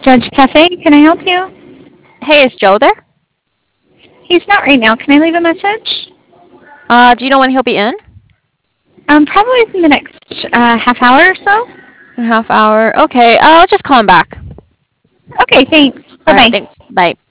Judge Cafe, can I help you? Hey, is Joe there? He's not right now. Can I leave a message? Do you know when he'll be in? Probably within the next half hour or so. In a half hour. Okay, I'll just call him back. Okay, thanks. All right, Bye-bye. thanks. Bye.